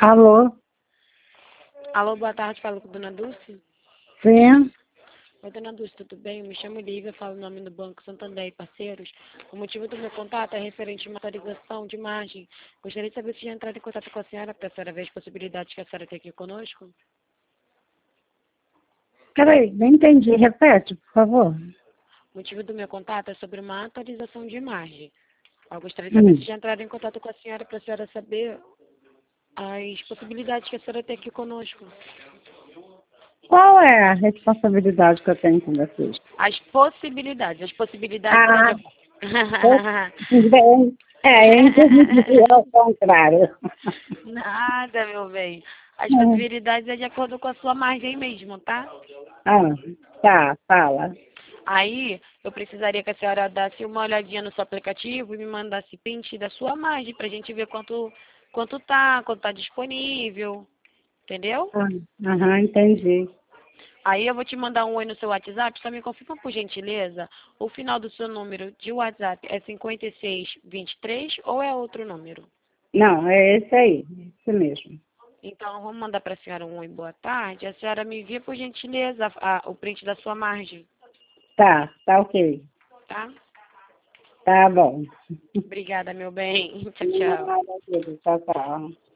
Alô? Alô, boa tarde, falo com a dona Dulce. Sim? Oi, dona Dulce, tudo bem? Eu me chamo Lívia, falo o nome do Banco Santander e Parceiros. O motivo do meu contato é referente a uma autorização de margem. Gostaria de saber se já entraram em contato com a senhora para a senhora ver as possibilidades que a senhora tem aqui conosco. Peraí, não entendi. Repete, por favor. O motivo do meu contato é sobre uma atualização de margem. Eu gostaria de saber se Hum. já entraram em contato com a senhora para a senhora saber as possibilidades que a senhora tem aqui conosco. Qual é a responsabilidade que eu tenho com vocês? As possibilidades é Ah, de... bem, eu entendi ao contrário. Nada, meu bem. As possibilidades é de acordo com a sua margem mesmo, tá? Ah, tá, fala. Aí, eu precisaria que a senhora desse uma olhadinha no seu aplicativo e me mandasse print da sua margem pra gente ver quanto tá disponível, entendeu? Ah, aham, entendi. Aí eu vou te mandar um oi no seu WhatsApp, só me confirma por gentileza, o final do seu número de WhatsApp é 5623 ou é outro número? Não, é esse aí, esse mesmo. Então, vamos mandar para a senhora um oi, boa tarde. A senhora me envia, por gentileza, o print da sua margem, Tá ok. tá? Tá bom. Obrigada, meu bem. Tchau, tchau. Nada, querido. Tchau, tchau.